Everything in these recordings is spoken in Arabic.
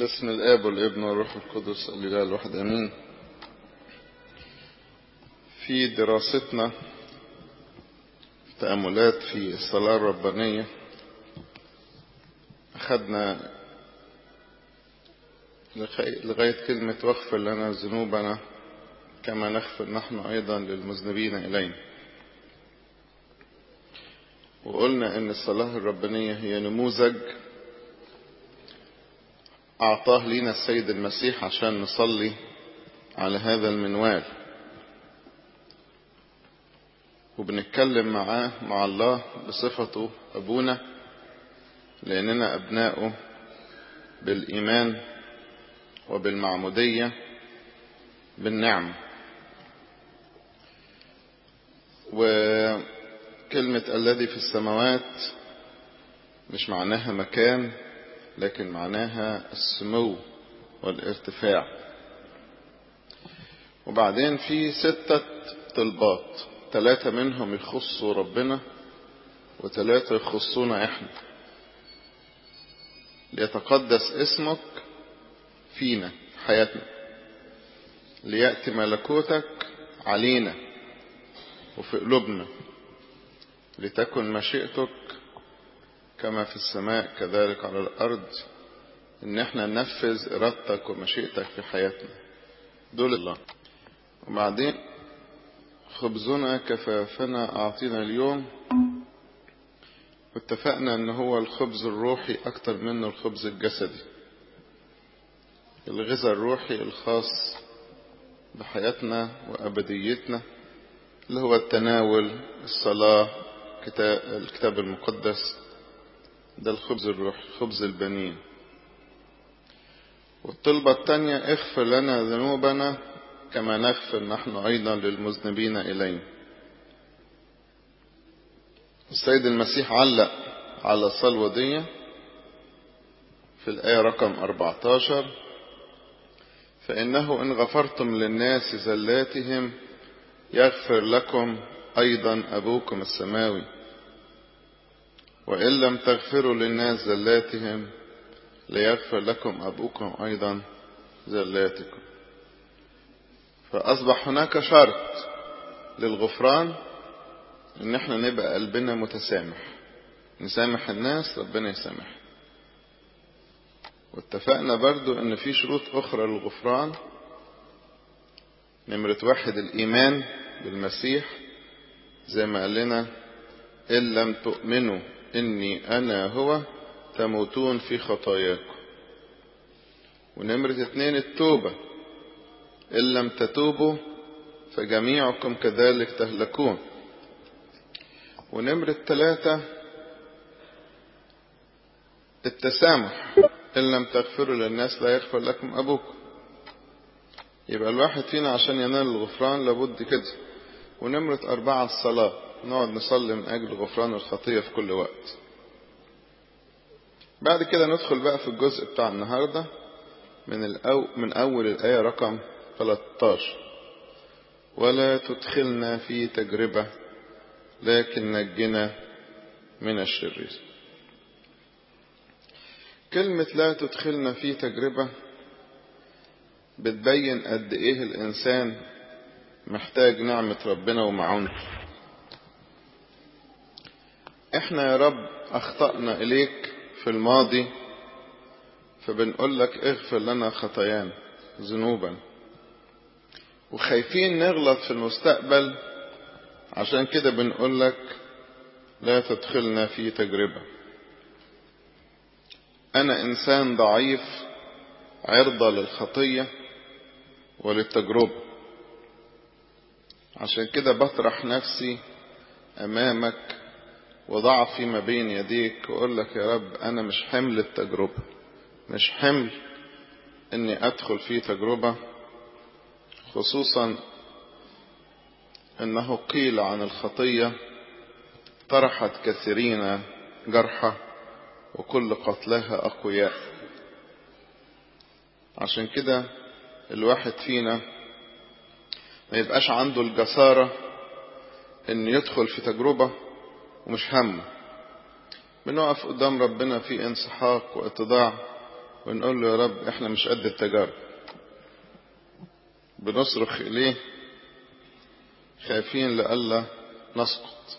باسم الآب والابن والروح القدس الإله الواحد آمين. في دراستنا تأملات في الصلاة الربانية أخذنا لغاية كلمة واغفر لنا ذنوبنا كما نغفر نحن أيضا للمذنبين إلينا، وقلنا إن الصلاة الربانية هي نموذج أعطاه لنا السيد المسيح عشان نصلي على هذا المنوال، وبنتكلم مع الله بصفته أبونا لأننا أبناؤه بالإيمان وبالمعمودية بالنعم. وكلمة الذي في السماوات مش معناها مكان، لكن معناها السمو والارتفاع. وبعدين في 6 طلبات، 3 منهم يخصوا ربنا و3 يخصونا احنا. ليتقدس اسمك فينا حياتنا، ليأتي ملكوتك علينا وفي قلوبنا، لتكن مشيئتك كما في السماء كذلك على الأرض. إن احنا ننفذ إرادتك ومشيئتك في حياتنا. دول الله. وبعدين خبزنا كفافنا أعطينا اليوم، واتفقنا إن هو الخبز الروحي أكتر منه الخبز الجسدي. الغذاء الروحي الخاص بحياتنا وأبديتنا اللي هو التناول، الصلاة، الكتاب المقدس، ده الخبز الروحي، خبز البنين. والطلبة الثانية اغفر لنا ذنوبنا كما نغفر نحن أيضا للمذنبين إلينا. السيد المسيح علق على الصلوة دي في الآية رقم 14: فإنه إن غفرتم للناس زلاتهم يغفر لكم أيضا أبوكم السماوي، وإن لم تغفروا للناس زلاتهم ليغفر لكم أبوكم أيضا زلاتكم. فأصبح هناك شرط للغفران، إن احنا نبقى قلبنا متسامح، نسامح الناس ربنا يسامح. واتفقنا برضو إن في شروط أخرى للغفران. نمرة 1 الإيمان بالمسيح، زي ما قال لنا إن لم تؤمنوا إني أنا هو تموتون في خطاياكم. ونمرة 2 التوبة، إن لم تتوبوا فجميعكم كذلك تهلكون. ونمرة 3 التسامح، إن لم تغفروا للناس لا يغفر لكم أبوكم. يبقى الواحد فينا عشان ينال الغفران لابد كده. ونمرة 4 الصلاة، نقعد نصلي من أجل غفران الخطية في كل وقت. بعد كده ندخل بقى في الجزء بتاع النهاردة من أول الآية رقم 13: ولا تدخلنا في تجربة لكن نجنا من الشرير. كلمة لا تدخلنا في تجربة بتبين قد ايه الانسان محتاج نعمة ربنا ومعونته. احنا يا رب اخطأنا اليك في الماضي، فبنقول لك اغفر لنا خطايانا ذنوبا، وخايفين نغلط في المستقبل، عشان كده بنقول لك لا تدخلنا في تجربة. انا انسان ضعيف عرضة للخطية وللتجربة، عشان كده بطرح نفسي امامك وضعفي ما بين يديك، واقول لك يا رب انا مش حمل التجربة، مش حمل اني ادخل في تجربة، خصوصا انه قيل عن الخطية طرحت كثيرين جرحى وكل قتلها اقوياء. عشان كده الواحد فينا ما يبقاش عنده الجسارة ان يدخل في تجربة ومش همه. بنقف قدام ربنا في انسحاق واتضاع ونقول له يا رب احنا مش قد التجارب. بنصرخ إليه خايفين لئلا نسقط.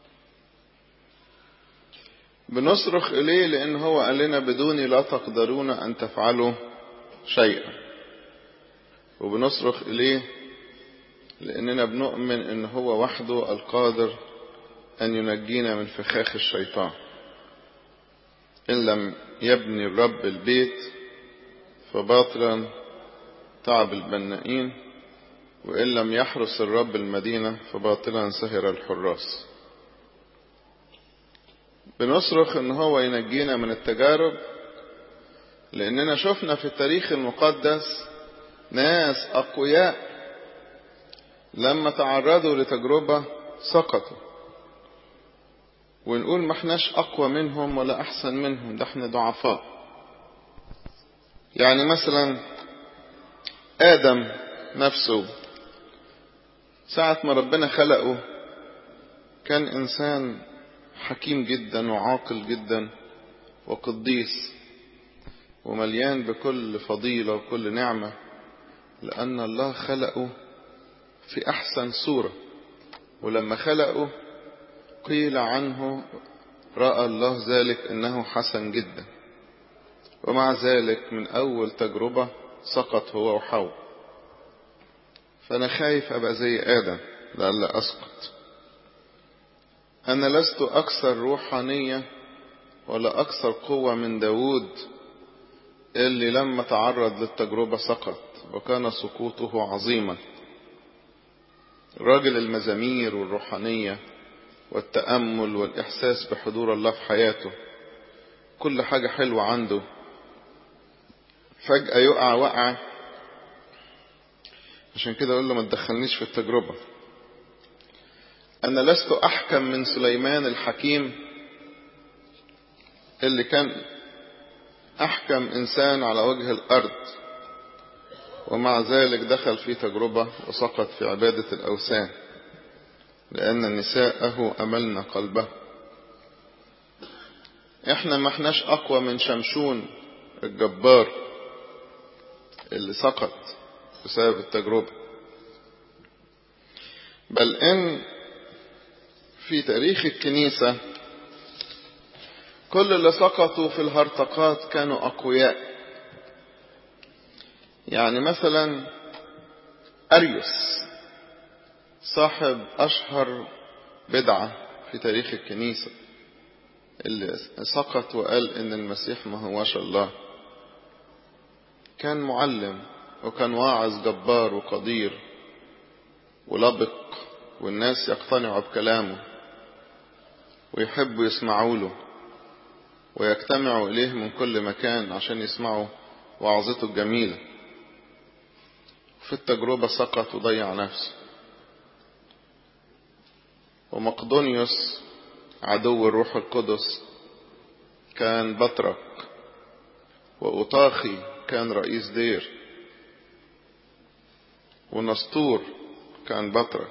بنصرخ إليه لأن هو قال لنا بدوني لا تقدرون أن تفعلوا شيئا. وبنصرخ إليه لأننا بنؤمن أن هو وحده القادر أن ينجينا من فخاخ الشيطان. إن لم يبني الرب البيت فباطلا تعب البنائين، وإن لم يحرس الرب المدينة فباطلا سهر الحراس. بنصرخ ان هو ينجينا من التجارب لاننا شفنا في التاريخ المقدس ناس اقوياء لما تعرضوا لتجربة سقطوا. ونقول ما احناش اقوى منهم ولا احسن منهم، ده احنا ضعفاء. يعني مثلا آدم نفسه ساعة ما ربنا خلقه كان إنسان حكيم جدا وعاقل جدا وقديس ومليان بكل فضيلة وكل نعمة، لأن الله خلقه في أحسن صورة. ولما خلقه قيل عنه رأى الله ذلك إنه حسن جدا. ومع ذلك من أول تجربة سقط هو وحواء. فأنا خايف أبقى زي آدم لألا أسقط. أنا لست أكثر روحانية ولا أكثر قوة من داود اللي لما تعرض للتجربة سقط وكان سقوطه عظيما. راجل المزامير والروحانية والتأمل والإحساس بحضور الله في حياته، كل حاجة حلوة عنده، فجأة يقع وقع. عشان كده أقول له ما تدخلنيش في التجربة. أنا لست أحكم من سليمان الحكيم اللي كان أحكم إنسان على وجه الأرض، ومع ذلك دخل في تجربة وسقط في عبادة الأوثان لأن نساءه أملن قلبه. إحنا ما احناش أقوى من شمشون الجبار اللي سقط بسبب التجربة، بل إن في تاريخ الكنيسة كل اللي سقطوا في الهرطقات كانوا أقوياء. يعني مثلا أريوس صاحب أشهر بدعة في تاريخ الكنيسة اللي سقط وقال إن المسيح ما هوش الله، كان معلم وكان واعظ جبار وقدير ولبق، والناس يقتنعوا بكلامه ويحبوا يسمعوا له ويجتمعوا إليه من كل مكان عشان يسمعوا وعظته الجميلة. في التجربة سقط وضيع نفسه. ومقدونيوس عدو الروح القدس كان بطرك، وأوطاخي كان رئيس دير، ونسطور كان بطرك،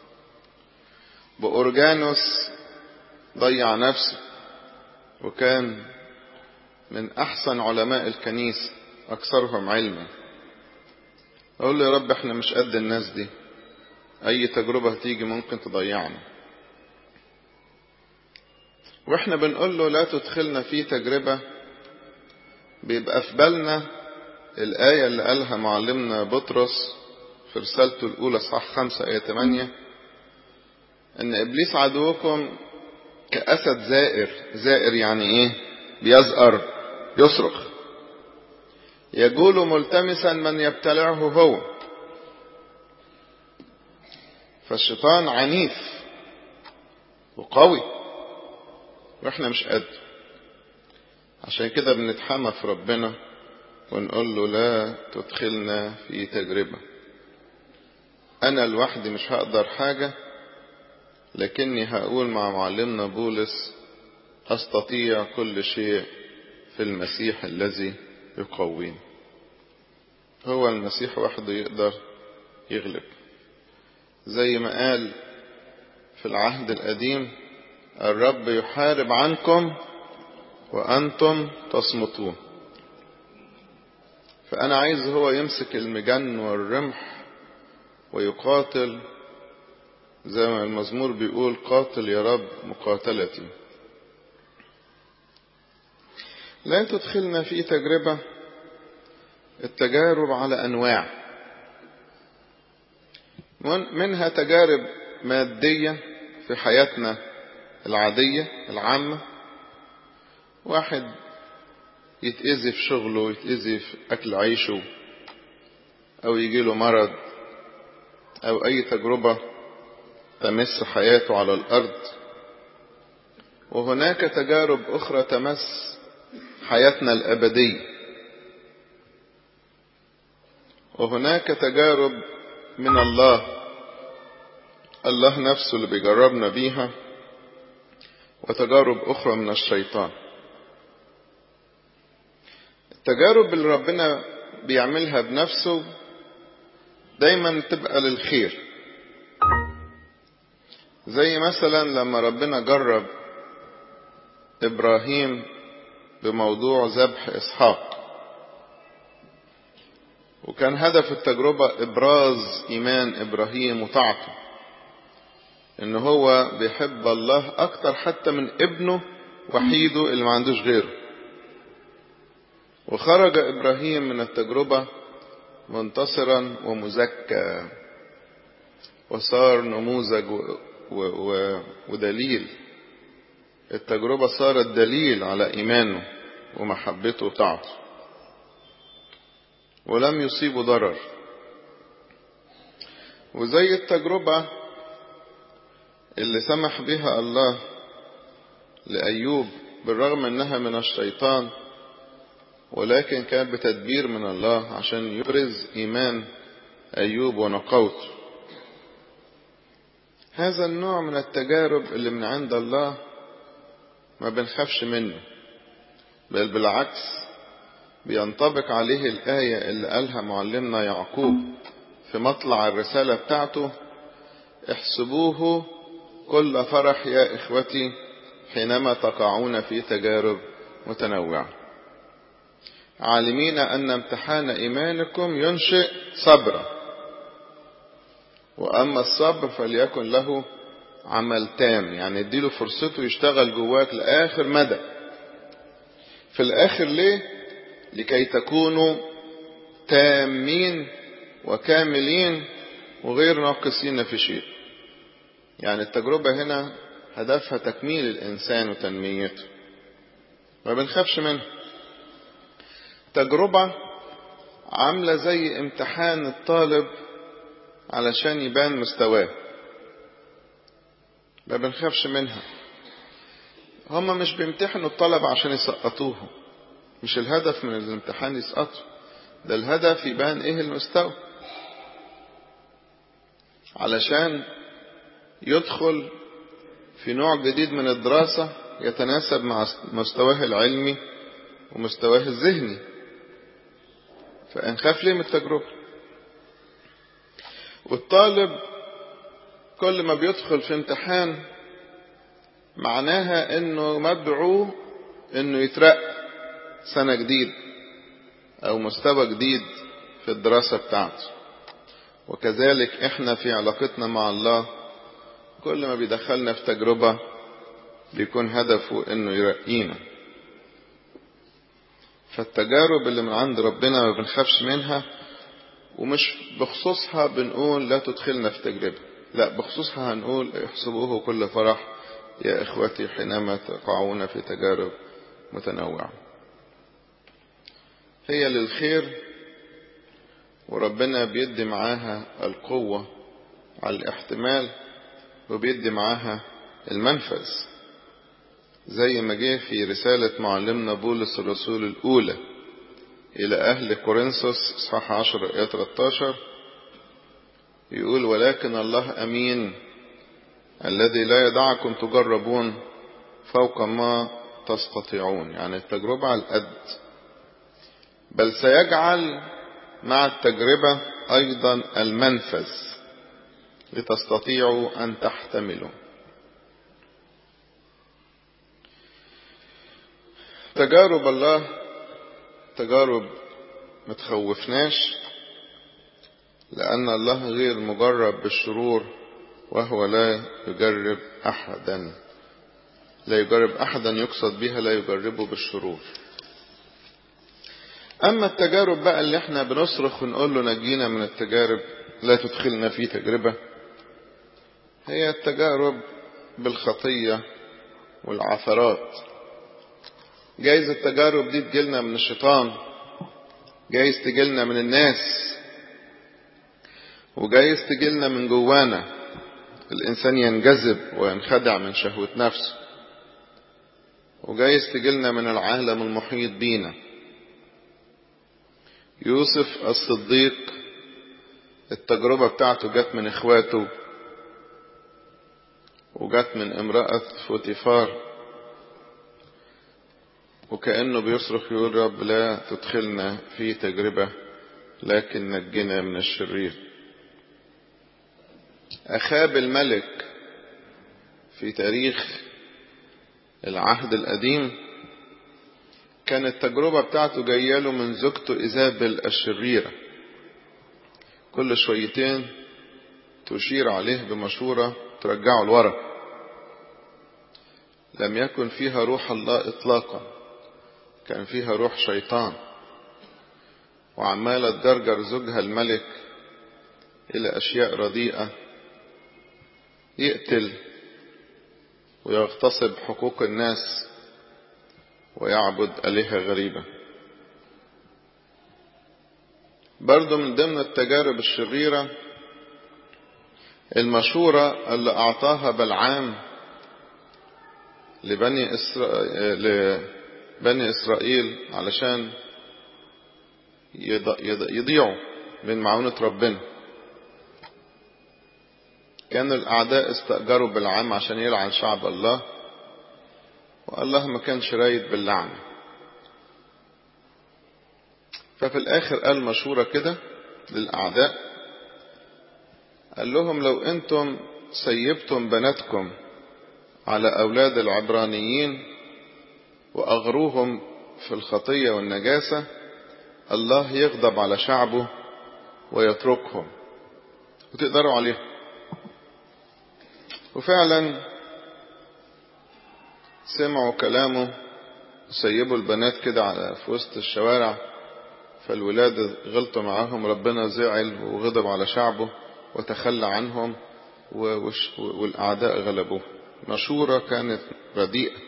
بأورجانوس ضيع نفسه وكان من أحسن علماء الكنيسة أكثرهم علما. أقول له يا رب احنا مش قد الناس دي، أي تجربة هتيجي ممكن تضيعنا. واحنا بنقول له لا تدخلنا في تجربة، بيبقى في بالنا الآية اللي قالها معلمنا بطرس في رسالته الأولى صح 5 آية 8، إن إبليس عدوكم كأسد زائر. زائر يعني إيه؟ بيزأر، يصرخ، يجول ملتمسا من يبتلعه هو. فالشيطان عنيف وقوي واحنا مش قد. عشان كده بنتحمى في ربنا ونقول له لا تدخلنا في تجربة. أنا لوحدي مش هقدر حاجة، لكني هقول مع معلمنا بولس أستطيع كل شيء في المسيح الذي يقويني. هو المسيح وحده يقدر يغلب. زي ما قال في العهد القديم الرب يحارب عنكم وأنتم تصمتون. فأنا عايز هو يمسك المجن والرمح ويقاتل، زي ما المزمور بيقول قاتل يا رب مقاتلتي. لا تدخلنا في تجربة. التجارب على أنواع، منها تجارب مادية في حياتنا العادية العامة، واحد يتأذي في شغله، يتأذي في أكل عيشه، أو يجيله مرض، أو أي تجربة تمس حياته على الأرض. وهناك تجارب أخرى تمس حياتنا الأبدية، وهناك تجارب من الله نفسه اللي بيجربنا بيها، وتجارب أخرى من الشيطان. التجارب اللي ربنا بيعملها بنفسه دايما تبقى للخير، زي مثلا لما ربنا جرب إبراهيم بموضوع ذبح إسحاق، وكان هدف التجربة إبراز إيمان إبراهيم وطاعته، إن هو بيحب الله أكتر حتى من ابنه وحيده اللي ما عندوش غيره. وخرج إبراهيم من التجربة منتصرا ومزكى، وصار نموذج ودليل. التجربة صارت دليل على إيمانه ومحبته وطاعته، ولم يصيبه ضرر. وزي التجربة اللي سمح بها الله لأيوب بالرغم انها من الشيطان، ولكن كان بتدبير من الله عشان يبرز إيمان أيوب ونقاوته. هذا النوع من التجارب اللي من عند الله ما بنخافش منه، بل بالعكس بينطبق عليه الآية اللي قالها معلمنا يعقوب في مطلع الرسالة بتاعته: احسبوه كل فرح يا إخوتي حينما تقعون في تجارب متنوعة، عالمين أن امتحان إيمانكم ينشئ صبرا، وأما الصبر فليكن له عمل تام. يعني اديله فرصته يشتغل جواك لآخر مدى. في الآخر ليه؟ لكي تكونوا تامين وكاملين وغير ناقصين في شيء. يعني التجربة هنا هدفها تكميل الإنسان وتنميته، ما بنخافش منها. تجربة عاملة زي امتحان الطالب علشان يبان مستواه، ما بنخافش منها. هما مش بيمتحنوا الطلبة عشان يسقطوهم، مش الهدف من الامتحان يسقطوا، ده الهدف يبان ايه المستوى، علشان يدخل في نوع جديد من الدراسة يتناسب مع مستواه العلمي ومستواه الذهني. فنخاف ليه من التجربة؟ والطالب كل ما بيدخل في امتحان معناها انه مدعو انه يترقى سنة جديد او مستوى جديد في الدراسة بتاعته. وكذلك احنا في علاقتنا مع الله كل ما بيدخلنا في تجربة بيكون هدفه انه يرقينا. فالتجارب اللي من عند ربنا ما بنخافش منها، ومش بخصوصها بنقول لا تدخلنا في تجربة، لا، بخصوصها هنقول احسبوه كل فرح يا إخوتي حينما تقعون في تجارب متنوعة. هي للخير، وربنا بيدي معاها القوة على الاحتمال، وبيدي معاها المنفذ، زي ما جه في رسالة معلمنا بولس الرسول الأولى إلى أهل كورنثوس إصحاح 10 آية 13، يقول: ولكن الله أمين الذي لا يدعكم تجربون فوق ما تستطيعون. يعني التجربة على القد، بل سيجعل مع التجربة أيضا المنفذ لتستطيعوا أن تحتملوا. تجارب الله تجارب متخوفناش، لأن الله غير مجرب بالشرور وهو لا يجرب أحدا. لا يجرب أحدا يقصد بها لا يجربه بالشرور. أما التجارب بقى اللي احنا بنصرخ ونقول له نجينا من التجارب، لا تدخلنا في تجربة، هي التجارب بالخطية والعثرات. جايز التجارب دي تجيلنا من الشيطان، جايز تجيلنا من الناس، وجايز تجيلنا من جوانا. الإنسان ينجذب وينخدع من شهوة نفسه، وجايز تجيلنا من العالم المحيط بينا. يوسف الصديق التجربة بتاعته جت من اخواته، وجت من امرأة فوتيفار، وكأنه بيصرخ يقول رب لا تدخلنا في تجربة لكن نجنا من الشرير. أخاب الملك في تاريخ العهد القديم كانت التجربة بتاعته جاية له من زوجته إيزابل الشريرة. كل شويتين تشير عليه بمشورة ترجعه لورا. لم يكن فيها روح الله إطلاقا، كان فيها روح شيطان، وعمالة تجرجر زوجها الملك إلى أشياء رديئة، يقتل ويغتصب حقوق الناس ويعبد آلهة غريبة. برضو من ضمن التجارب الشريرة المشورة اللي أعطاها بلعام لبني إسرائيل علشان يضيعوا من معونة ربنا. كان الأعداء استأجروا بلعام عشان يلعن شعب الله، والله ما كانش رايد باللعنة. ففي الآخر قال مشورة كده للأعداء، قال لهم لو أنتم سيبتم بناتكم على أولاد العبرانيين وأغروهم في الخطية والنجاسة، الله يغضب على شعبه ويتركهم وتقدروا عليهم. وفعلا سمعوا كلامه، سيبوا البنات كده في وسط الشوارع، فالولاد غلطوا معاهم، ربنا زعل وغضب على شعبه وتخلى عنهم والأعداء غلبوه. مشورة كانت رديئة.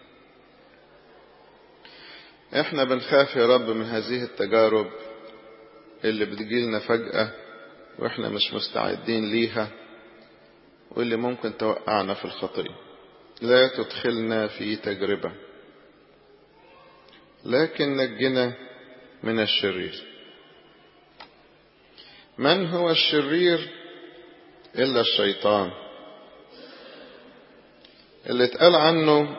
احنا بنخاف يا رب من هذه التجارب اللي بتجيلنا فجأة واحنا مش مستعدين ليها، واللي ممكن توقعنا في الخطية. لا تدخلنا في تجربة لكن نجنا من الشرير. من هو الشرير إلا الشيطان، اللي اتقال عنه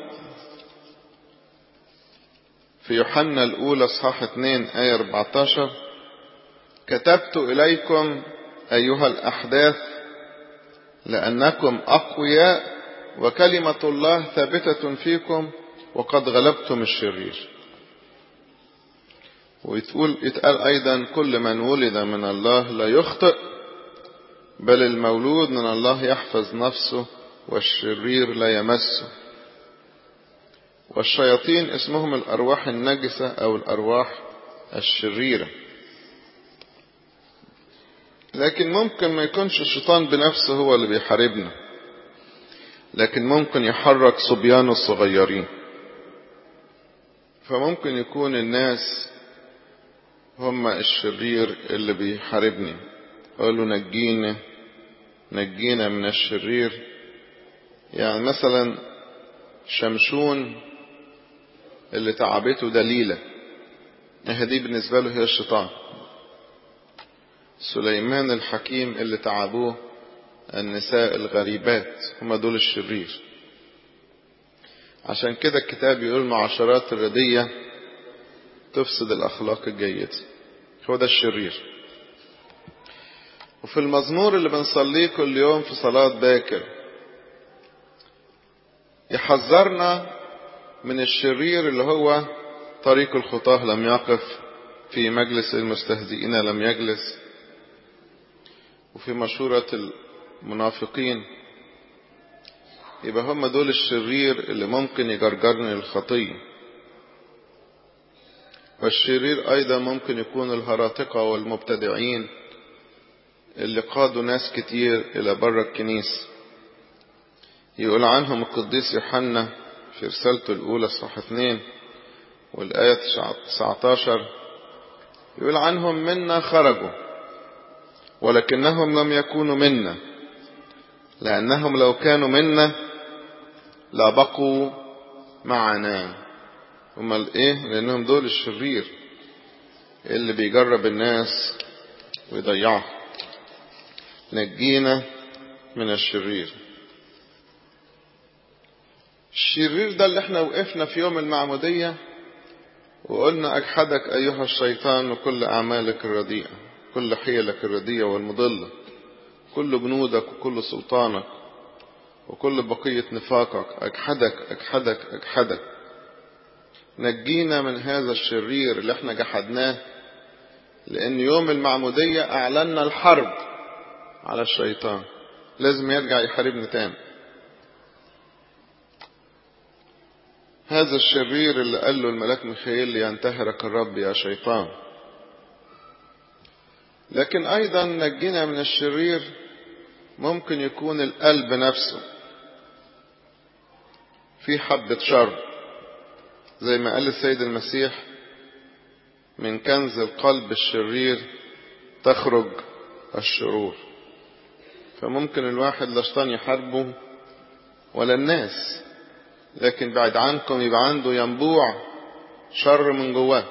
في يوحنا الأولى اصحاح 2 آية 14: كتبت إليكم أيها الأحداث لأنكم أقوياء وكلمة الله ثابتة فيكم وقد غلبتم الشرير. ويتقال أيضا كل من ولد من الله لا يخطئ، بل المولود من الله يحفظ نفسه والشرير لا يمسه. والشياطين اسمهم الأرواح النجسة أو الأرواح الشريرة. لكن ممكن ما يكونش الشيطان بنفسه هو اللي بيحاربنا، لكن ممكن يحرك صبيانه الصغيرين. فممكن يكون الناس هم الشرير اللي بيحاربني، قالوا نجينا من الشرير. يعني مثلا شمشون اللي تعبته دليلة، دي بالنسبة له هي الشيطان. سليمان الحكيم اللي تعبوه النساء الغريبات، هم دول الشرير. عشان كده الكتاب يقول معاشرات الردية تفسد الأخلاق الجيدة، هو ده الشرير. وفي المزمور اللي بنصليه كل يوم في صلاة باكر يحذرنا من الشرير اللي هو طريق الخطاه لم يقف في مجلس المستهزئين لم يجلس، وفي مشورة المنافقين. يبقى هم دول الشرير اللي ممكن يجرجرني للخطية. والشرير أيضا ممكن يكون الهراطقة والمبتدعين اللي قادوا ناس كتير إلى بره الكنيسة. يقول عنهم القديس يوحنا في رسالته الأولى صح 2 والآية 19، يقول عنهم منا خرجوا ولكنهم لم يكونوا منا، لأنهم لو كانوا منا لبقوا معنا. امال ايه؟ لأنهم دول الشرير اللي بيجرب الناس ويضيعهم. نجينا من الشرير. الشرير ده اللي احنا وقفنا في يوم المعمودية وقلنا أجحدك أيها الشيطان وكل أعمالك الرديئة، كل حيلك الرديئة والمضلة، كل جنودك وكل سلطانك وكل بقية نفاقك، أجحدك أجحدك أجحدك. نجينا من هذا الشرير اللي احنا جحدناه، لأن يوم المعمودية أعلنا الحرب على الشيطان، لازم يرجع يحاربنا تاني. هذا الشرير اللي قال له الملاك ميخائيل لينتهرك الرب يا شيطان. لكن أيضا نجينا من الشرير ممكن يكون القلب نفسه في حبة شر، زي ما قال السيد المسيح من كنز القلب الشرير تخرج الشرور. فممكن الواحد لا شيطان يحاربه ولا الناس، لكن بعد عنكم يبقى عنده ينبوع شر من جواه،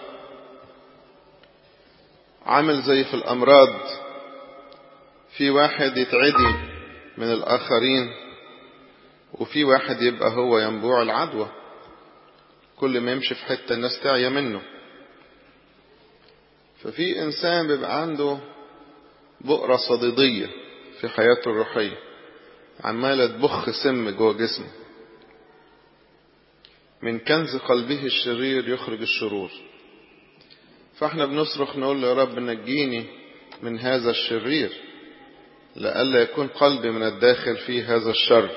عامل زي في الأمراض. في واحد يتعدي من الآخرين وفي واحد يبقى هو ينبوع العدوى، كل ما يمشي في حتة الناس تعيا منه. ففي إنسان بيبقى عنده بؤرة صديدية في حياته الروحية، عمالة تبخ سم جوه جسمه. من كنز قلبه الشرير يخرج الشرور. فاحنا بنصرخ نقول له يا رب نجيني من هذا الشرير، لئلا يكون قلبي من الداخل فيه هذا الشر.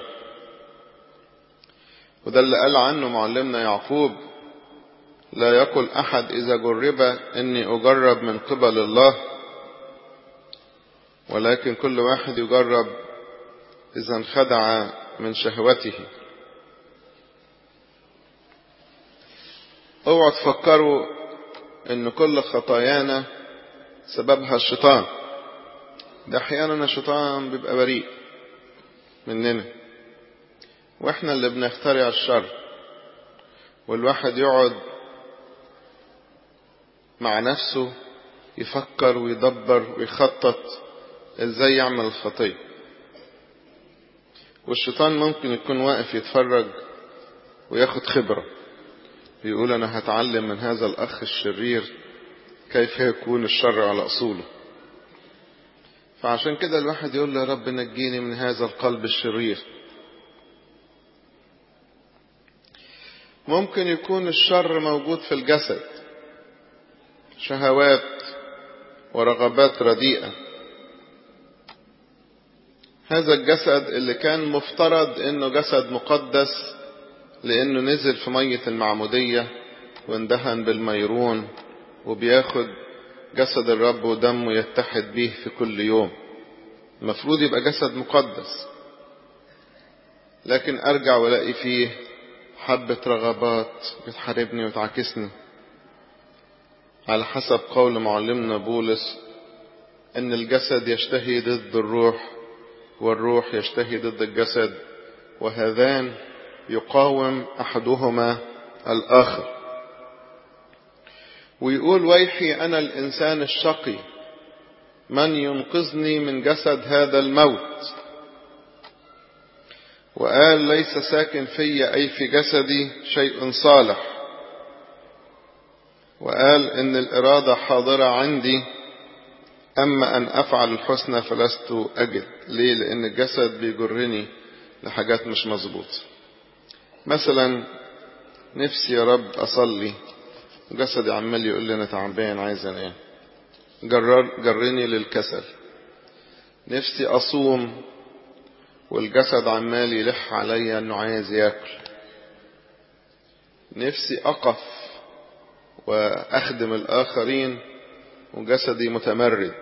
وده اللي قال عنه معلمنا يعقوب: لا يقل أحد إذا جرب إني أجرب من قبل الله، ولكن كل واحد يجرب إذا انخدع من شهوته. اوعوا تفكروا إن كل خطايانا سببها الشيطان. ده أحيانا الشيطان بيبقى بريء مننا، وإحنا اللي بنخترع الشر. والواحد يقعد مع نفسه يفكر ويدبر ويخطط ازاي يعمل الخطية، والشيطان ممكن يكون واقف يتفرج وياخد خبرة، يقول أنا هتعلم من هذا الأخ الشرير كيف يكون الشر على أصوله. فعشان كده الواحد يقول يا رب نجيني من هذا القلب الشرير. ممكن يكون الشر موجود في الجسد، شهوات ورغبات رديئة. هذا الجسد اللي كان مفترض انه جسد مقدس لانه نزل في مية المعمودية واندهن بالميرون وبياخد جسد الرب ودمه يتحد به في كل يوم، المفروض يبقى جسد مقدس. لكن ارجع والاقي فيه حبة رغبات بتحاربني وتعاكسني، على حسب قول معلمنا بولس ان الجسد يشتهي ضد الروح والروح يشتهي ضد الجسد، وهذان يقاوم احدهما الاخر. ويقول ويحي انا الانسان الشقي من ينقذني من جسد هذا الموت. وقال ليس ساكن في اي في جسدي شيء صالح. وقال ان الارادة حاضرة عندي اما ان افعل الحسنى فلست اجد. ليه؟ لان الجسد بيجرني لحاجات مش مظبوطة. مثلا نفسي يا رب اصلي جسدي عمال يقول لي أنا تعبان عايز أنام، جرني للكسل. نفسي أصوم والجسد عمال يلح عليا أنه عايز يأكل. نفسي أقف وأخدم الآخرين وجسدي متمرد.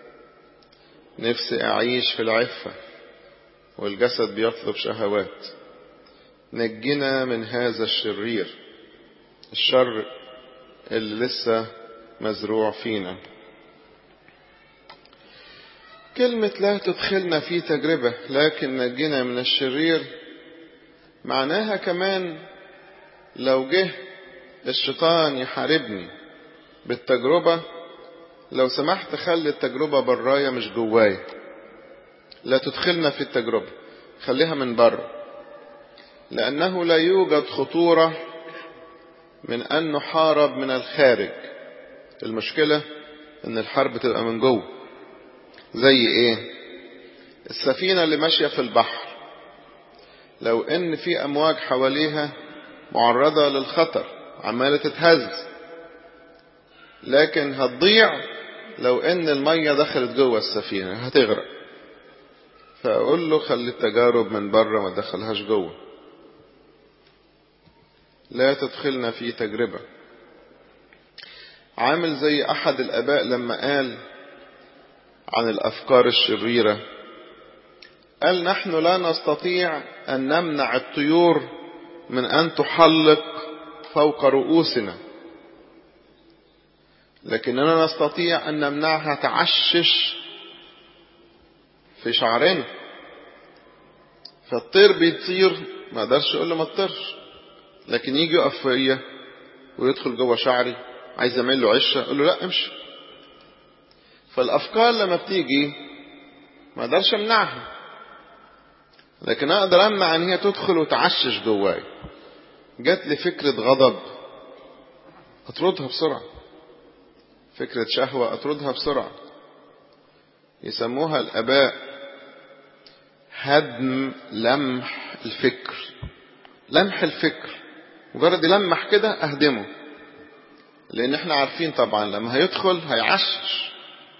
نفسي أعيش في العفة والجسد بيطلب شهوات. نجنا من هذا الشرير، الشر اللي لسه مزروع فينا. كلمة لا تدخلنا في تجربة لكن نجنا من الشرير معناها كمان لو جه الشيطان يحاربني بالتجربة، لو سمحت خلي التجربة برايا مش جوايا. لا تدخلنا في التجربة، خليها من بره، لأنه لا يوجد خطورة من أن نحارب من الخارج. المشكلة أن الحرب تبقى من جوه. زي إيه؟ السفينة اللي ماشية في البحر، لو أن في أمواج حواليها معرضة للخطر عمالة تتهز، لكن هتضيع لو أن المية دخلت جوه السفينة هتغرق. فأقول له خلي التجارب من بره ما دخلهاش جوه. لا تدخلنا في تجربة. عامل زي أحد الآباء لما قال عن الأفكار الشريرة، قال نحن لا نستطيع أن نمنع الطيور من أن تحلق فوق رؤوسنا، لكننا نستطيع أن نمنعها تعشش في شعرنا. فالطير بيطير ما اقدرش اقول له ما تطيرش، لكن يجي يقف فيا ويدخل جوه شعري عايز اعمل له عشه، اقول له لا امشي. فالافكار لما بتيجي ما اقدرش امنعها، لكن اقدر امنع ان هي تدخل وتعشش جواي. جات لي فكره غضب اطردها بسرعه، فكره شهوه اطردها بسرعه. يسموها الاباء هدم لمح الفكر. لمح الفكر مجرد يلمح كده اهدمه، لان احنا عارفين طبعا لما هيدخل هيعشش.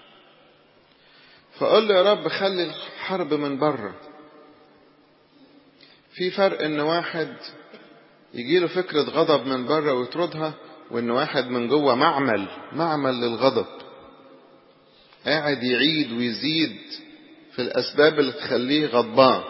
فقال له يا رب خلي الحرب من بره. في فرق ان واحد يجيله فكرة غضب من بره ويطردها، وان واحد من جوه معمل للغضب، قاعد يعيد ويزيد في الاسباب اللي تخليه غضبان.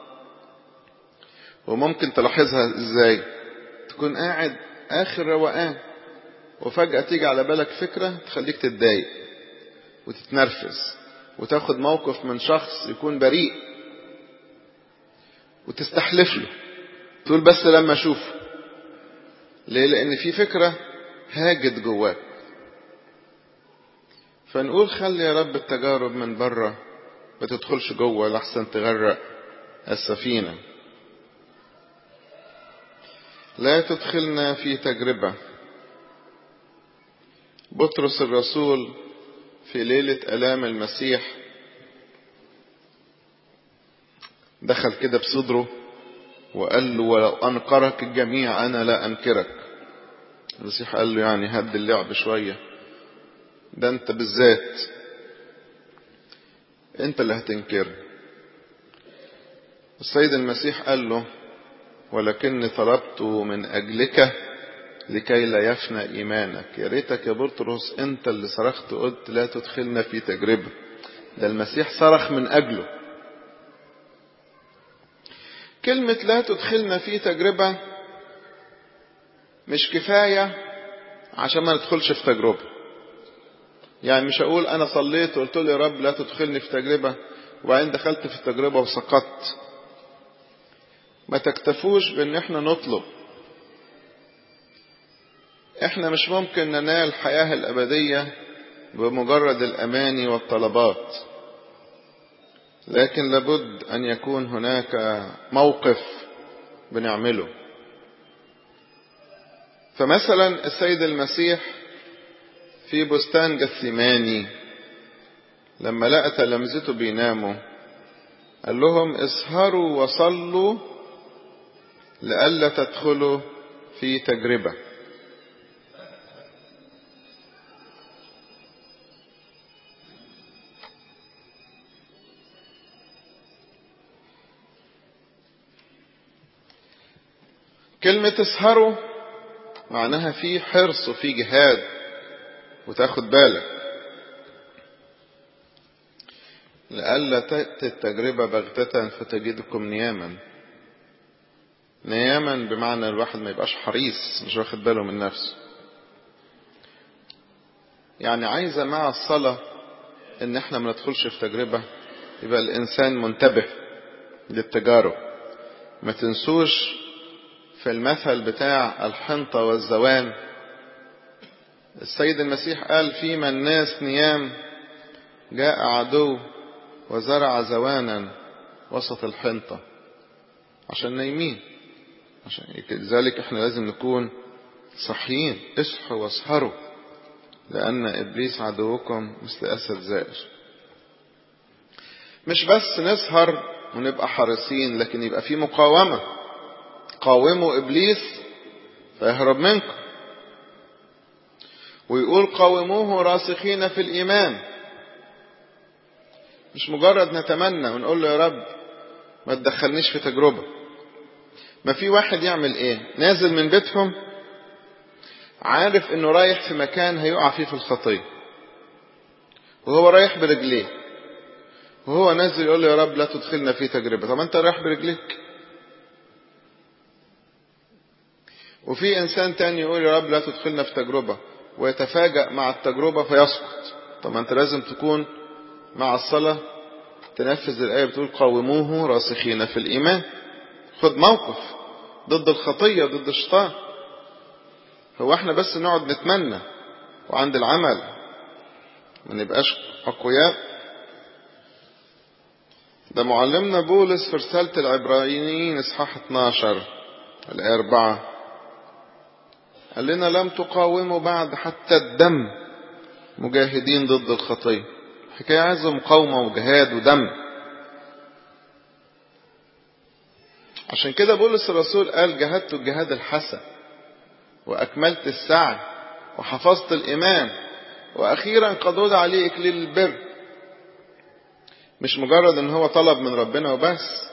وممكن تلاحظها ازاي؟ تكون قاعد اخر روقان وفجأة تيجي على بالك فكرة تخليك تتضايق وتتنرفز وتاخد موقف من شخص يكون بريء وتستحلف له، تقول بس لما اشوفه. ليه؟ لان في فكرة هاجت جواك. فنقول خلي يا رب التجارب من بره ما تدخلش جوه لحسن تغرق السفينة. لا تدخلنا في تجربة. بطرس الرسول في ليلة آلام المسيح دخل كده بصدره وقال له ولو أنكرك الجميع أنا لا أنكرك. المسيح قال له يعني هد اللعب شوية، ده أنت بالذات أنت اللي هتنكرني. السيد المسيح قال له ولكني طلبت من أجلك لكي لا يفنى إيمانك. يا ريتك يا بطرس أنت اللي صرخت قلت لا تدخلنا في تجربة، ده المسيح صرخ من أجله. كلمة لا تدخلنا في تجربة مش كفاية عشان ما ندخلش في تجربة. يعني مش هقول أنا صليت وقلت له يا رب لا تدخلني في تجربة وبعدين دخلت في التجربة وسقطت. ما تكتفوش بأن احنا نطلب. احنا مش ممكن ننال الحياة الأبدية بمجرد الأماني والطلبات، لكن لابد أن يكون هناك موقف بنعمله. فمثلا السيد المسيح في بستان جثيماني لما لقى تلامذته بيناموا قال لهم اسهروا وصلوا لئلا تدخلوا في تجربة. كلمة اسهروا معناها في حرص وفي جهاد، وتاخد بالك لئلا تأتي التجربة بغتة فتجدكم نياما. نياما بمعنى الواحد ما يبقاش حريص، مش واخد باله من نفسه. يعني عايزة مع الصلاة ان احنا ما ندخلش في تجربة، يبقى الانسان منتبه للتجارب. ما تنسوش في المثل بتاع الحنطة والزوان، السيد المسيح قال فيما الناس نيام جاء عدو وزرع زوانا وسط الحنطة، عشان نايمين. عشان ذلك احنا لازم نكون صحيين. اصحوا واسهروا لأن إبليس عدوكم مثل أسد زائر. مش بس نسهر ونبقى حريصين، لكن يبقى في مقاومة. قاوموا إبليس فيهرب منكم. ويقول قاوموه راسخين في الإيمان. مش مجرد نتمنى ونقول له يا رب ما تدخلنيش في تجربة. ما في واحد يعمل ايه؟ نازل من بيتهم عارف انه رايح في مكان هيقع فيه في الخطية، وهو رايح برجليه، وهو نازل يقول له يا رب لا تدخلنا في تجربة. طب انت رايح برجليك. وفي انسان تاني يقول يا رب لا تدخلنا في تجربة، ويتفاجأ مع التجربة فيسقط. طب انت لازم تكون مع الصلاة تنفذ الآية بتقول قاوموه راسخين في الإيمان. خد موقف ضد الخطية ضد الشيطان. هو احنا بس نقعد نتمنى وعند العمل ما نبقاش أقوياء؟ ده معلمنا بولس في رسالة العبرانيين اصحاح 12 الآية 4 قال لنا لم تقاوموا بعد حتى الدم مجاهدين ضد الخطية. حكاية عايزة مقاومة وجهاد ودم. عشان كده بولس الرسول قال جهدت الجهاد الحسن وأكملت السعي وحفظت الإيمان وأخيرا قد وضع عليه إكليل البر. مش مجرد ان هو طلب من ربنا وبس.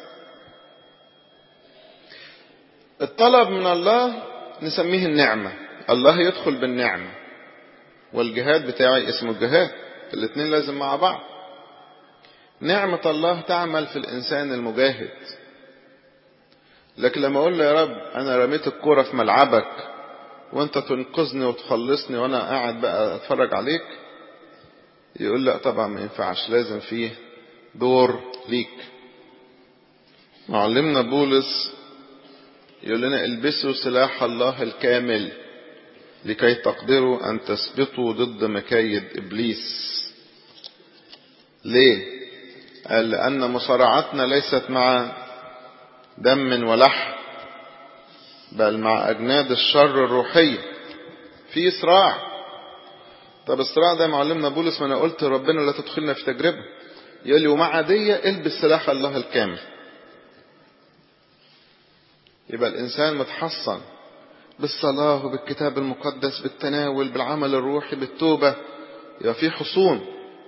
الطلب من الله نسميه النعمة. الله يدخل بالنعمة، والجهاد بتاعي اسمه الجهاد. الاثنين لازم مع بعض. نعمة الله تعمل في الإنسان المجاهد. لكن لما أقول له يا رب أنا رميت الكرة في ملعبك وأنت تنقذني وتخلصني وأنا قاعد بقى أتفرج عليك، يقول لا طبعا ما ينفعش، لازم فيه دور ليك. معلمنا بولس يقول لنا البسوا سلاح الله الكامل لكي تقدروا أن تثبتوا ضد مكايد إبليس. ليه؟ قال لأن مصارعتنا ليست مع دم ولحم بل مع أجناد الشر الروحية. في صراع. طب الصراع ده معلمنا بولس ما أنا قلت ربنا لا تدخلنا في تجربة. يقول لي ومع دي البس سلاح الله الكامل. يبقى الإنسان متحصن بالصلاة وبالكتاب المقدس بالتناول بالعمل الروحي بالتوبة. يبقى في حصون.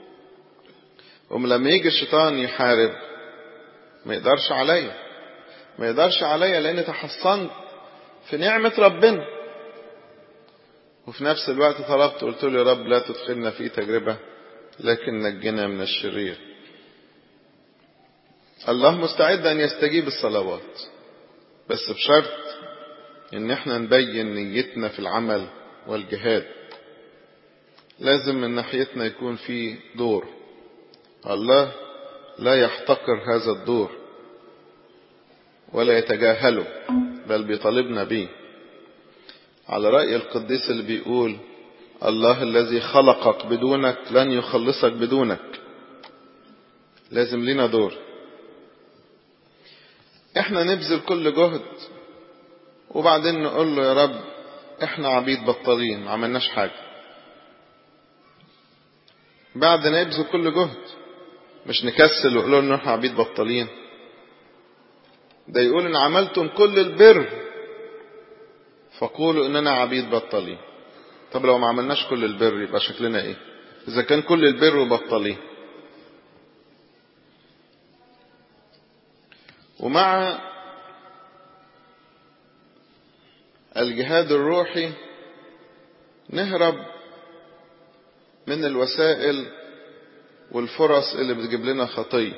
لما يجي الشيطان يحارب ما يقدرش عليا. ما يقدرش عليا لأني تحصنت في نعمة ربنا. وفي نفس الوقت طلبت قلت له يا رب لا تدخلنا في تجربة لكن نجنا من الشرير. الله مستعد أن يستجيب الصلوات، بس بشرط ان احنا نبين نيتنا في العمل والجهاد. لازم من ناحيتنا يكون في دور. الله لا يحتقر هذا الدور ولا يتجاهله، بل بيطالبنا به. على رأي القديس اللي بيقول الله الذي خلقك بدونك لن يخلصك بدونك. لازم لنا دور. احنا نبذل كل جهد وبعدين نقول له يا رب احنا عبيد بطالين ما عملناش حاجة. بعد نبذل كل جهد مش نكسل ونقول له ان احنا عبيد بطالين. ده يقول ان عملتم كل البر فقولوا اننا عبيد بطالين. طب لو ما عملناش كل البر يبقى شكلنا ايه؟ اذا كان كل البر وبطالين. ومع الجهاد الروحي نهرب من الوسائل والفرص اللي بتجيب لنا خطية،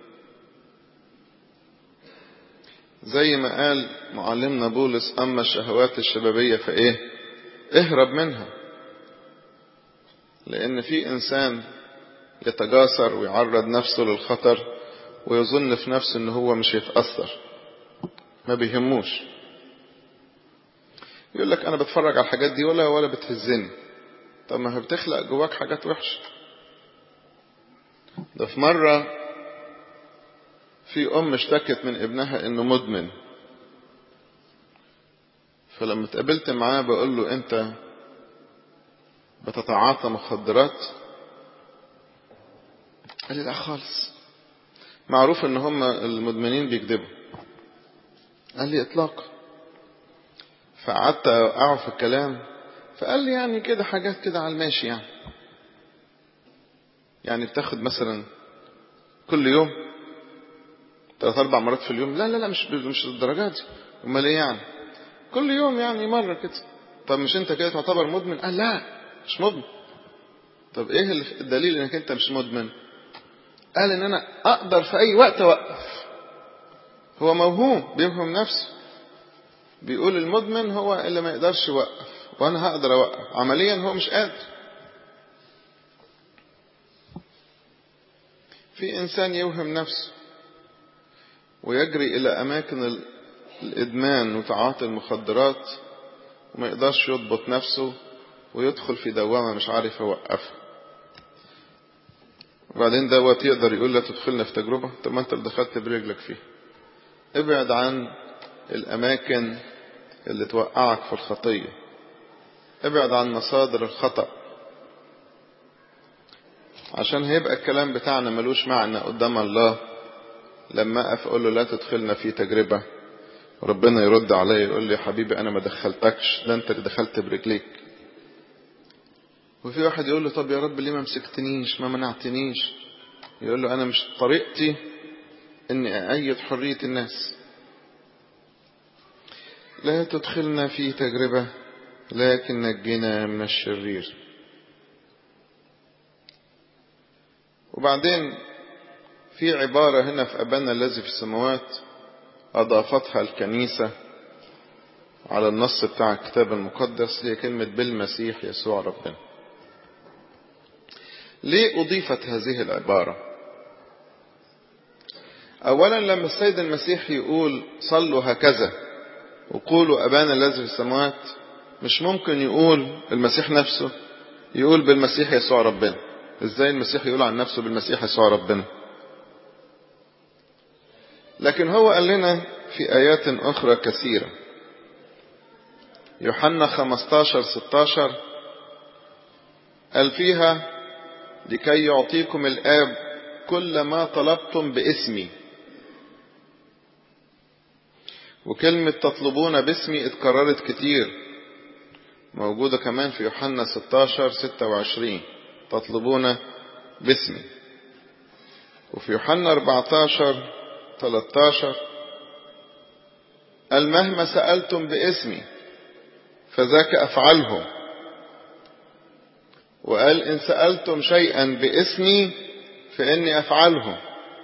زي ما قال معلمنا بولس: أما الشهوات الشبابية فإيه؟ اهرب منها. لأن في إنسان يتجاسر ويعرض نفسه للخطر ويظن في نفسه إن هو مش هيتأثر، ما بيهموش، يقول لك أنا بتفرج على الحاجات دي ولا بتهزني. طب ما هي بتخلق جواك حاجات وحشة. ده في مرة في أم اشتكت من ابنها إنه مدمن، فلما اتقابلت معاه بقول له: أنت بتتعاطى مخدرات؟ قال لي: لا خالص. معروف إن هم المدمنين بيكذبوا. قال لي: إطلاقا. فقعدت أوقعه في الكلام، فقال لي: يعني كده حاجات كده على الماشي، يعني بتاخد مثلا كل يوم 3-4 مرات في اليوم؟ لا مش الدرجات دي. امال ايه يعني؟ كل يوم يعني مرة كده. طب مش انت كده تعتبر مدمن؟ قال: لا مش مدمن. طب ايه الدليل انك انت مش مدمن؟ قال: ان انا اقدر في اي وقت اوقف. هو موهوم، بيوهم نفسه، بيقول المدمن هو اللي ما يقدرش يوقف وانا هقدر اوقف. عمليا هو مش قادر. في انسان يوهم نفسه ويجري الى اماكن الادمان وتعاطي المخدرات وما يقدرش يضبط نفسه ويدخل في دوامة مش عارف يوقفها. وبعدين دوت يقدر يقول: لا تدخلنا في تجربة. طب ما انت اللي دخلت برجلك فيه. ابعد عن الاماكن اللي توقعك في الخطية، ابعد عن مصادر الخطأ، عشان هيبقى الكلام بتاعنا ملوش معنى قدام الله لما اقف اقول له: لا تدخلنا في تجربة، ربنا يرد عليا يقول لي: يا حبيبي انا ما دخلتكش، ده انت اللي دخلت برجليك. وفي واحد يقول له: طب يا رب ليه ما مسكتنيش، ما منعتنيش؟ يقول له: انا مش طريقتي اني اأيد حرية الناس. لا تدخلنا في تجربة لكن نجنا من الشرير. وبعدين في عبارة هنا في أبانا الذي في السماوات أضافتها الكنيسة على النص بتاع الكتاب المقدس، هي كلمة بالمسيح يسوع ربنا. ليه أضيفت هذه العبارة؟ أولا لما السيد المسيح يقول صلوا هكذا وقولوا أبانا الذي في السماوات، مش ممكن يقول المسيح نفسه يقول بالمسيح يسوع ربنا. ازاي المسيح يقول عن نفسه بالمسيح يسوع ربنا؟ لكن هو قال لنا في آيات أخرى كثيرة. يوحنا 15-16 قال فيها: لكي يعطيكم الآب كل ما طلبتم باسمي. وكلمة تطلبون باسمي اتكررت كتير، موجودة كمان في يوحنا 16-26 تطلبون باسمي. وفي يوحنا 14-13 قال: مهما سألتم باسمي فذاك أفعله. وقال: إن سألتم شيئا باسمي فإني أفعله.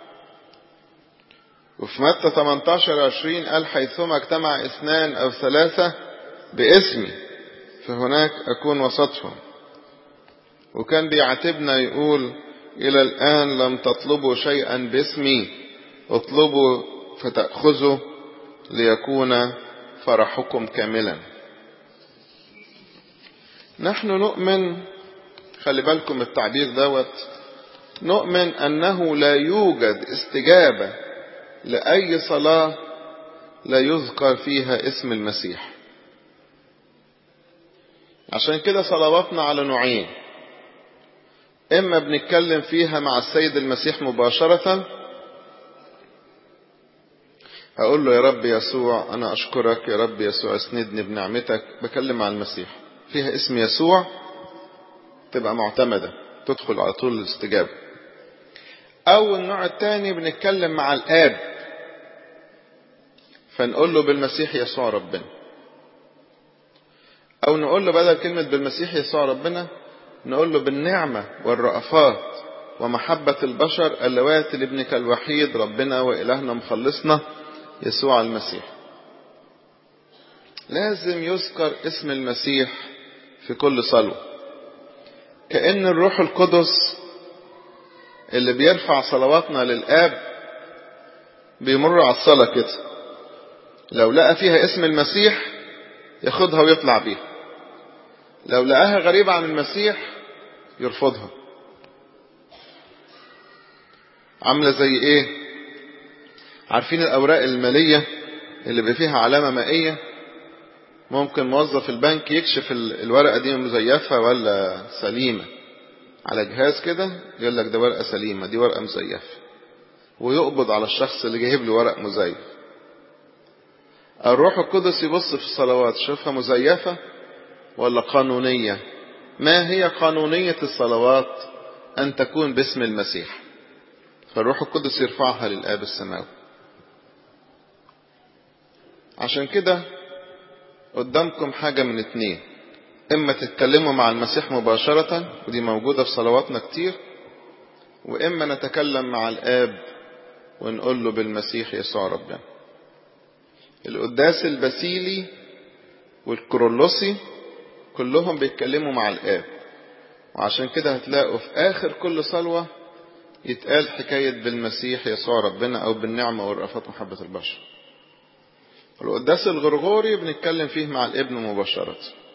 وفي متى 18-20 قال: حيثما اجتمع 2 أو 3 باسمي فهناك أكون وسطهم. وكان بيعاتبنا يقول: إلى الآن لم تطلبوا شيئا باسمي، اطلبوا فتأخذوا ليكون فرحكم كاملا. نحن نؤمن، خلي بالكم التعبير دوت، نؤمن أنه لا يوجد استجابة لأي صلاة لا يذكر فيها اسم المسيح. عشان كده صلواتنا على نوعين: إما بنتكلم فيها مع السيد المسيح مباشرة، أقول له: يا رب يسوع أنا أشكرك، يا رب يسوع اسندني بنعمتك، بكلم مع المسيح فيها اسم يسوع، تبقى معتمدة تدخل على طول الاستجابة. أو النوع الثاني بنتكلم مع الآب، فنقول له بالمسيح يسوع ربنا. أو نقول له بدل كلمة بالمسيح يسوع ربنا نقول له بالنعمة والرأفات ومحبة البشر اللواتي لابنك الوحيد ربنا وإلهنا مخلصنا يسوع المسيح. لازم يذكر اسم المسيح في كل صلوة، كأن الروح القدس اللي بيرفع صلواتنا للآب بيمر على الصلاة كده، لو لقى فيها اسم المسيح ياخدها ويطلع بيها، لو لقاها غريبة عن المسيح يرفضها. عاملة زي ايه؟ عارفين الأوراق المالية اللي بيبقى فيها علامة مائية؟ ممكن موظف البنك يكشف الورقة دي مزيفة ولا سليمة على جهاز كده، يقول لك ده ورقة سليمة دي ورقة مزيفة، ويقبض على الشخص اللي جايب له ورق مزيف. الروح القدس يبص في الصلوات شوفها مزيفة ولا قانونية. ما هي قانونية الصلوات؟ أن تكون باسم المسيح، فالروح القدس يرفعها للآب السماوي. عشان كده قدامكم حاجة من اتنين، إما تتكلموا مع المسيح مباشرة ودي موجودة في صلواتنا كتير، وإما نتكلم مع الآب ونقول له بالمسيح يسوع ربنا. القداس الباسيلي والكرولوسي كلهم بيتكلموا مع الآب، وعشان كده هتلاقوا في آخر كل صلوة يتقال حكاية بالمسيح يسوع ربنا أو بالنعمة والرأفات ومحبة البشر. القداس الغرغوري بنتكلم فيه مع الابن مباشرة.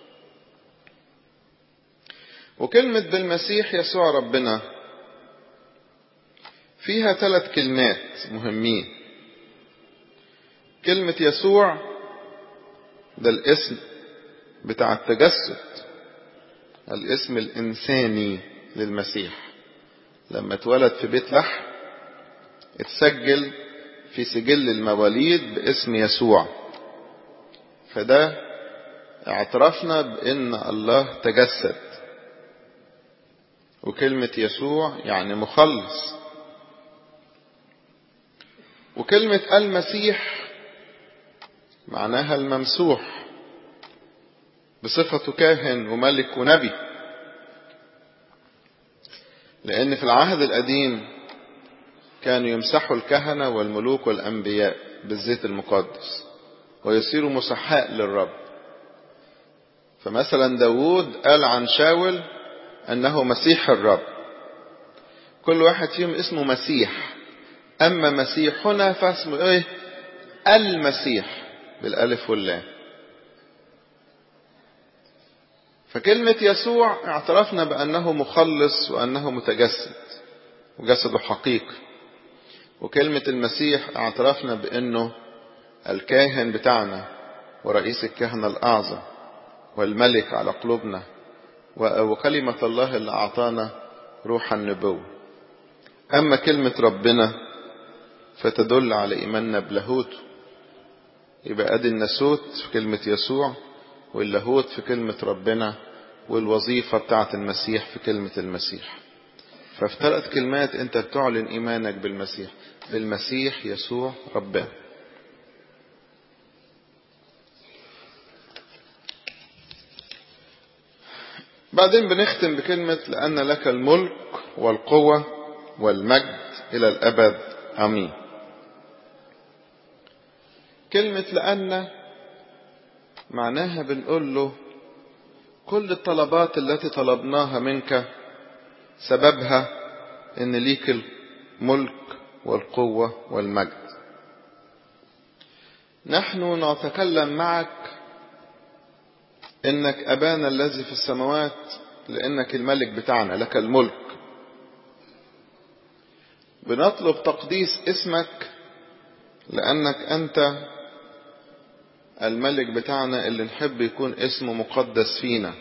وكلمة بالمسيح يسوع ربنا فيها 3 كلمات مهمين. كلمة يسوع ده الاسم بتاع التجسد، الاسم الإنساني للمسيح. لما اتولد في بيت لحم اتسجل في سجل المواليد باسم يسوع، فده اعترفنا بأن الله تجسد. وكلمة يسوع يعني مخلص. وكلمة المسيح معناها الممسوح بصفته كاهن وملك ونبي، لأن في العهد القديم كانوا يمسحوا الكهنة والملوك والأنبياء بالزيت المقدس ويصيروا مسحاء للرب. فمثلا داود قال عن شاول أنه مسيح الرب. كل واحد فيهم اسمه مسيح. أما مسيحنا فاسمه إيه؟ المسيح بالألف واللام. فكلمة يسوع اعترفنا بأنه مخلص وأنه متجسد وجسده حقيقي. وكلمة المسيح اعترفنا بأنه الكاهن بتاعنا ورئيس الكهنة الأعظم والملك على قلوبنا وكلمة الله اللي أعطانا روح النبوة. أما كلمة ربنا فتدل على إيماننا بلاهوته، يبقى أدي الناسوت في كلمة يسوع واللاهوت في كلمة ربنا والوظيفة بتاعت المسيح في كلمة المسيح. ففي 3 كلمات أنت بتعلن إيمانك بالمسيح، بالمسيح يسوع ربنا. بعدين بنختم بكلمة لأن لك الملك والقوة والمجد إلى الأبد آمين. كلمة لأن معناها بنقول له كل الطلبات التي طلبناها منك سببها إن ليك الملك والقوة والمجد. نحن نتكلم معك إنك أبانا الذي في السماوات، لأنك الملك بتاعنا، لك الملك. بنطلب تقديس اسمك لأنك أنت الملك بتاعنا اللي نحب يكون اسمه مقدس فينا.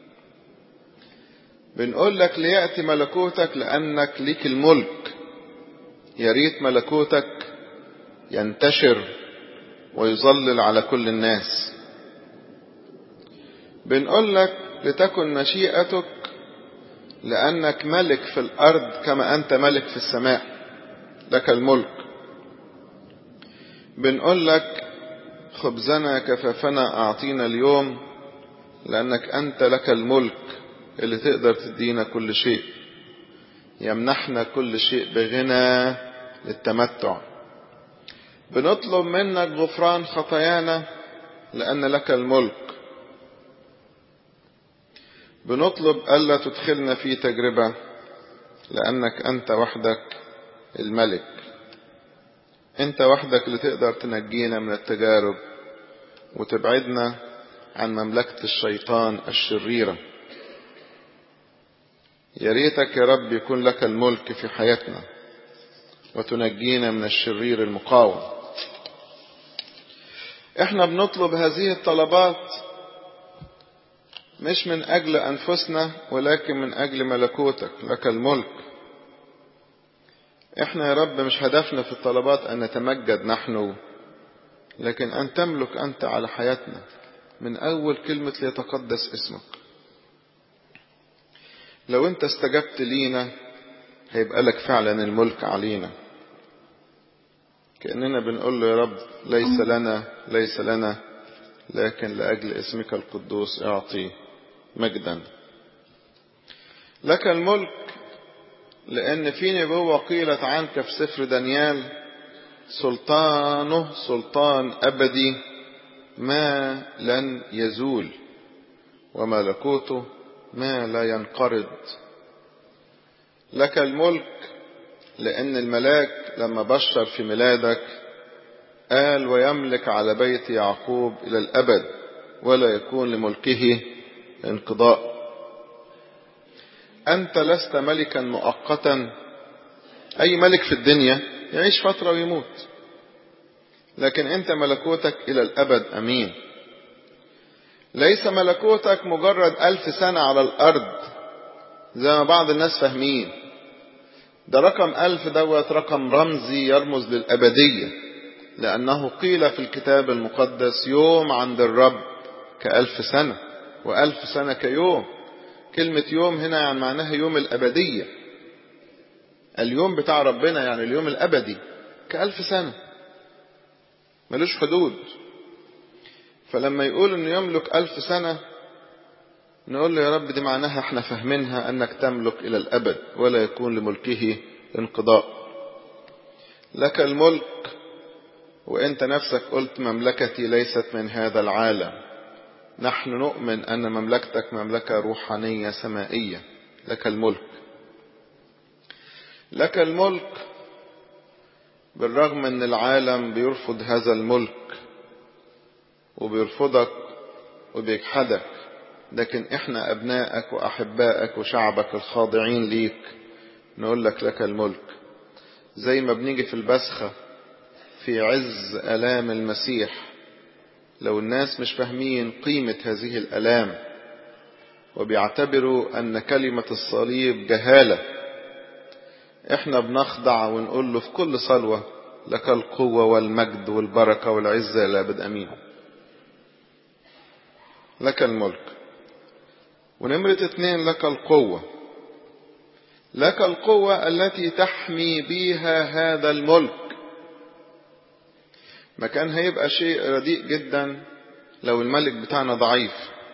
بنقول لك ليأتي ملكوتك لأنك ليك الملك. يا ريت ملكوتك ينتشر ويظلل على كل الناس. بنقول لك لتكن مشيئتك لأنك ملك في الأرض كما أنت ملك في السماء، لك الملك. بنقول لك خبزنا كفافنا أعطينا اليوم لأنك أنت لك الملك اللي تقدر تدينا كل شيء، يمنحنا كل شيء بغنى للتمتع. بنطلب منك غفران خطايانا لأن لك الملك. بنطلب ألا تدخلنا في تجربة لأنك أنت وحدك الملك. أنت وحدك اللي تقدر تنجينا من التجارب وتبعدنا عن مملكة الشيطان الشريرة. يا ريتك يا رب يكون لك الملك في حياتنا وتنجينا من الشرير المقاوم. احنا بنطلب هذه الطلبات مش من أجل أنفسنا ولكن من أجل ملكوتك، لك الملك. احنا يا رب مش هدفنا في الطلبات أن نتمجد نحن، لكن أن تملك أنت على حياتنا من أول كلمة ليتقدس اسمك. لو أنت استجبت لينا هيبقى لك فعلا الملك علينا، كأننا بنقول له يا رب ليس لنا لكن لأجل اسمك القدوس اعطي مجدا. لك الملك لأن في نبوة قيلت عنك في سفر دانيال: سلطانه سلطان أبدي ما لن يزول، وملكوته ما لا ينقرض. لك الملك لأن الملاك لما بشر في ميلادك قال: ويملك على بيت يعقوب إلى الأبد ولا يكون لملكه انقضاء. أنت لست ملكا مؤقتا. أي ملك في الدنيا يعيش فترة ويموت، لكن أنت ملكوتك إلى الأبد أمين. ليس ملكوتك مجرد 1000 سنة على الأرض زي ما بعض الناس فاهمين. ده رقم 1000 دوت رقم رمزي يرمز للأبدية، لأنه قيل في الكتاب المقدس: يوم عند الرب ك1000 سنة، و1000 سنة كيوم. كلمة يوم هنا يعني معناها يوم الأبدية. اليوم بتاع ربنا يعني اليوم الأبدي ك1000 سنة ملوش حدود. فلما يقول إنه يملك 1000 سنة نقول له يا رب دي معناها احنا فاهمينها أنك تملك إلى الأبد ولا يكون لملكه انقضاء. لك الملك، وانت نفسك قلت: مملكتي ليست من هذا العالم. نحن نؤمن أن مملكتك مملكة روحانية سمائية. لك الملك. لك الملك بالرغم أن العالم بيرفض هذا الملك وبيرفضك وبيجحدك، لكن احنا أبنائك وأحبائك وشعبك الخاضعين ليك نقول لك: لك الملك. زي ما بنيجي في البسخة في عز آلام المسيح، لو الناس مش فاهمين قيمة هذه الآلام وبيعتبروا أن كلمة الصليب جهالة، احنا بنخضع ونقول له في كل صلوة: لك القوة والمجد والبركة والعزة إلى أبد أمين. لك الملك. ونمرة 2: لك القوة. لك القوة التي تحمي بها هذا الملك. ما كان هيبقى شيء رديء جدا لو الملك بتاعنا ضعيف،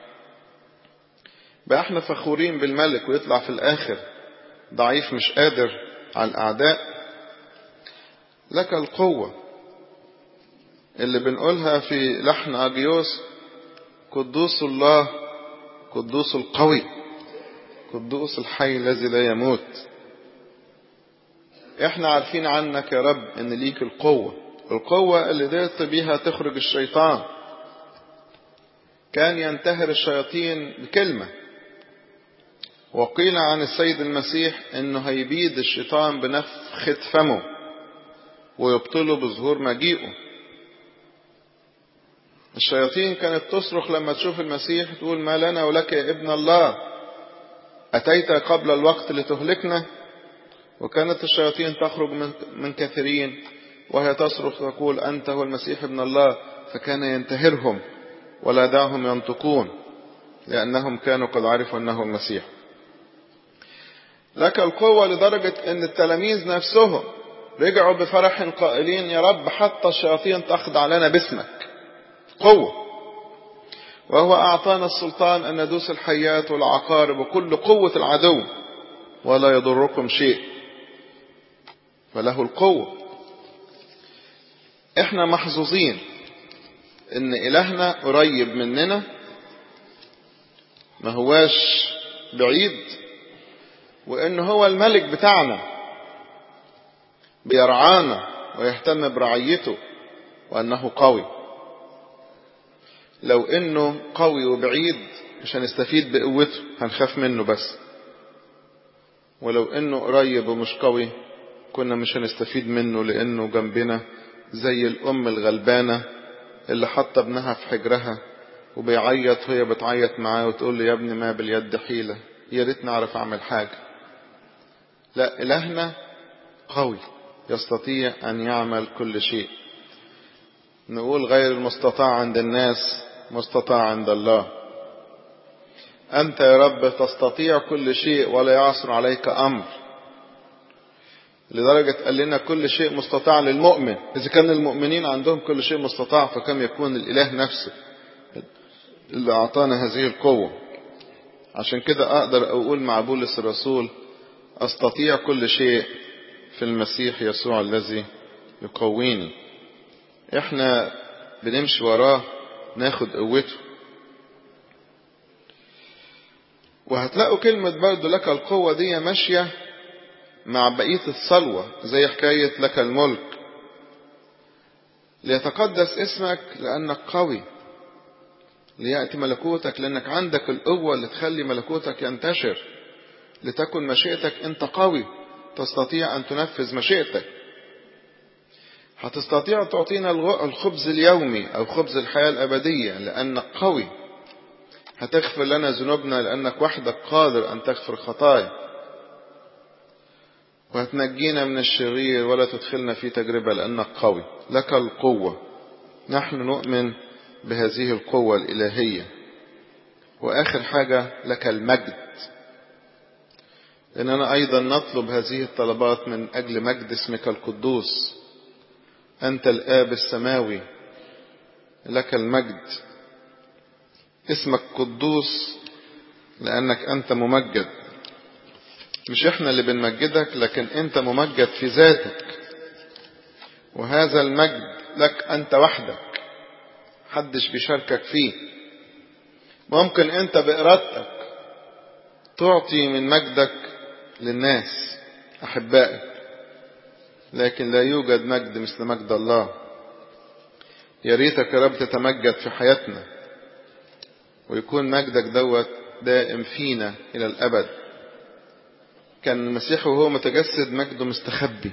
بقى احنا فخورين بالملك ويطلع في الآخر ضعيف مش قادر على الأعداء. لك القوة اللي بنقولها في لحن أجيوس: قدوس الله قدوس القوي قدوس الحي الذي لا يموت. احنا عارفين عنك يا رب ان ليك القوة اللي قدرت بيها تخرج الشيطان. كان ينتهر الشياطين بكلمة، وقيل عن السيد المسيح انه هيبيد الشيطان بنفخة فمه ويبطله بظهور مجيئه. الشياطين كانت تصرخ لما تشوف المسيح تقول: ما لنا ولك يا ابن الله، أتيت قبل الوقت لتهلكنا. وكانت الشياطين تخرج من كثيرين وهي تصرخ تقول: أنت هو المسيح ابن الله، فكان ينتهرهم ولا دعهم ينطقون لأنهم كانوا قد عرفوا أنه المسيح. لك القوة لدرجة أن التلاميذ نفسهم رجعوا بفرح قائلين: يا رب حتى الشياطين تخضع لنا باسمك. قوة. وهو أعطانا السلطان أن ندوس الحيات والعقارب وكل قوة العدو ولا يضركم شيء، فله القوة. احنا محظوظين ان إلهنا قريب مننا، ما هواش بعيد، وان هو الملك بتاعنا بيرعانا ويهتم برعيته، وانه قوي. لو انه قوي وبعيد مش هنستفيد بقوته، هنخاف منه بس. ولو انه قريب ومش قوي كنا مش هنستفيد منه، لانه جنبنا زي الام الغلبانة اللي حاطه ابنها في حجرها وبيعيط وهي بتعيط معاه وتقول له يا ابني ما باليد حيلة، يا ريت نعرف اعمل حاجة. لا، إلهنا قوي يستطيع أن يعمل كل شيء. نقول غير المستطاع عند الناس مستطاع عند الله. أنت يا رب تستطيع كل شيء ولا يعصر عليك أمر، لدرجة قال لنا كل شيء مستطاع للمؤمن. إذا كان المؤمنين عندهم كل شيء مستطاع، فكم يكون الإله نفسه اللي أعطانا هذه القوة. عشان كده أقدر أقول مع بولس الرسول أستطيع كل شيء في المسيح يسوع الذي يقويني. احنا بنمشي وراه ناخد قوته. وهتلاقوا كلمة برضو لك القوة دي ماشية مع بقية الصلوة، زي حكاية لك الملك. ليتقدس اسمك لأنك قوي، ليأتي ملكوتك لأنك عندك القوة اللي تخلي ملكوتك ينتشر، لتكن مشيئتك. انت قوي تستطيع أن تنفذ مشيئتك. هتستطيع تعطينا الخبز اليومي أو خبز الحياة الأبدية لأنك قوي. هتغفر لنا ذنوبنا لأنك وحدك قادر أن تغفر خطايا. وهتنجينا من الشرير ولا تدخلنا في تجربة لأنك قوي. لك القوة. نحن نؤمن بهذه القوة الإلهية. وآخر حاجة لك المجد، لأننا أيضا نطلب هذه الطلبات من أجل مجد اسمك القدوس. أنت الآب السماوي، لك المجد. اسمك قدوس لأنك أنت ممجد. مش إحنا اللي بنمجدك، لكن أنت ممجد في ذاتك. وهذا المجد لك أنت وحدك، محدش بيشاركك فيه. ممكن أنت بإرادتك تعطي من مجدك للناس أحبائك، لكن لا يوجد مجد مثل مجد الله. يا ريتك يا رب تتمجد في حياتنا، ويكون مجدك دوت دائم فينا إلى الأبد. كان المسيح وهو متجسد مجده مستخبي،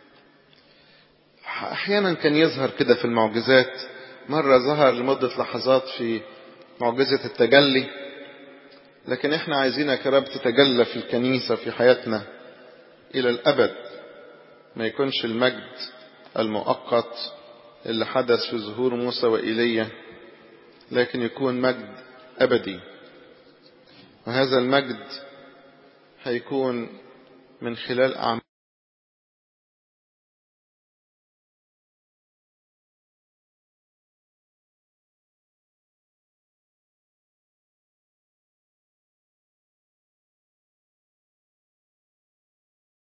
أحيانا كان يظهر كده في المعجزات. مرة ظهر لمدة لحظات في معجزة التجلي، لكن احنا عايزينك يا رب تتجلى في الكنيسة في حياتنا إلى الأبد. ما يكونش المجد المؤقت اللي حدث في ظهور موسى وإيليا، لكن يكون مجد أبدي. وهذا المجد هيكون من خلال أعمال